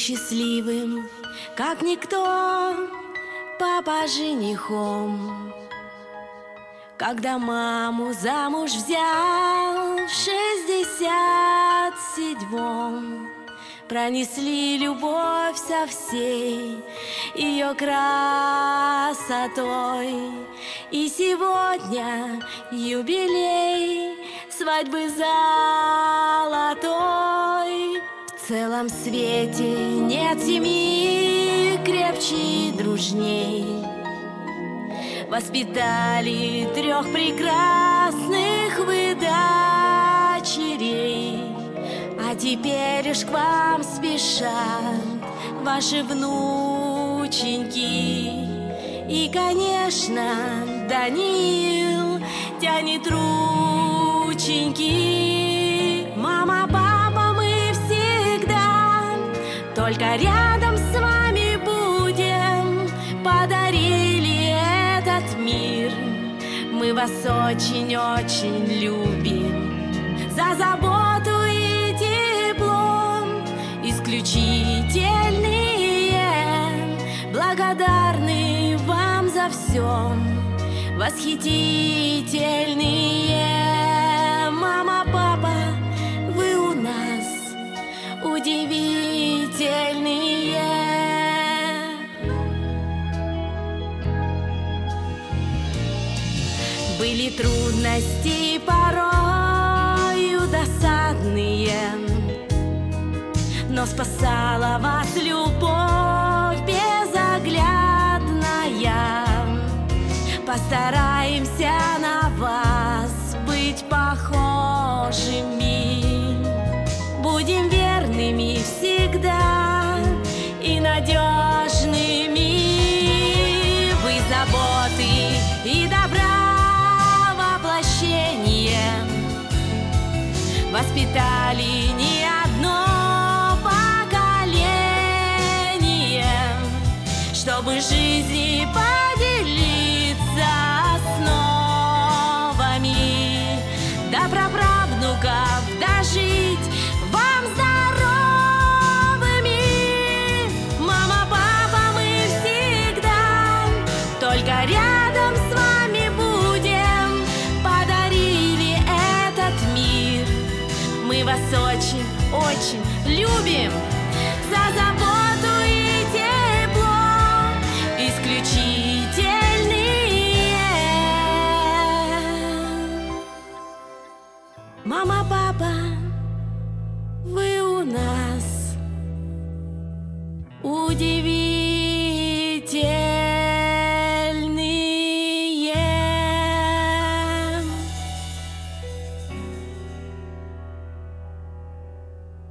счастливым, как никто, папа женихом. Когда маму замуж взял в 67-м, пронесли любовь со всей ее красотой. И сегодня юбилей свадьбы золотой. В целом свете нет семьи крепче и дружней. Воспитали 3 прекрасных вы дочерей. А теперь уж к вам спешат ваши внученьки. И, конечно, Даниил тянет рученьки. Мама, папа, мы всегда только рядом с вами будем. Подарили этот мир, мы вас очень-очень любим. За заботу и тепло исключительные, благодарны вам за все, восхитительные. Мама, папа, вы у нас удивительные. Были трудности порою досадные, но спасала вас любовь безоглядная. Постараемся на вас быть похожими. Будем верными всегда и надежными. Вы заботы и добра воплощение. Воспитали не одно поколение, чтобы жизни поделиться основами, до праправнуков дожить вам здоровыми. Мама, папа, мы всегда только рядом с вами будем. Подарили этот мир, мы вас очень-очень любим. За заботу и тепло исключительные. Мама, папа, вы у нас удивительные.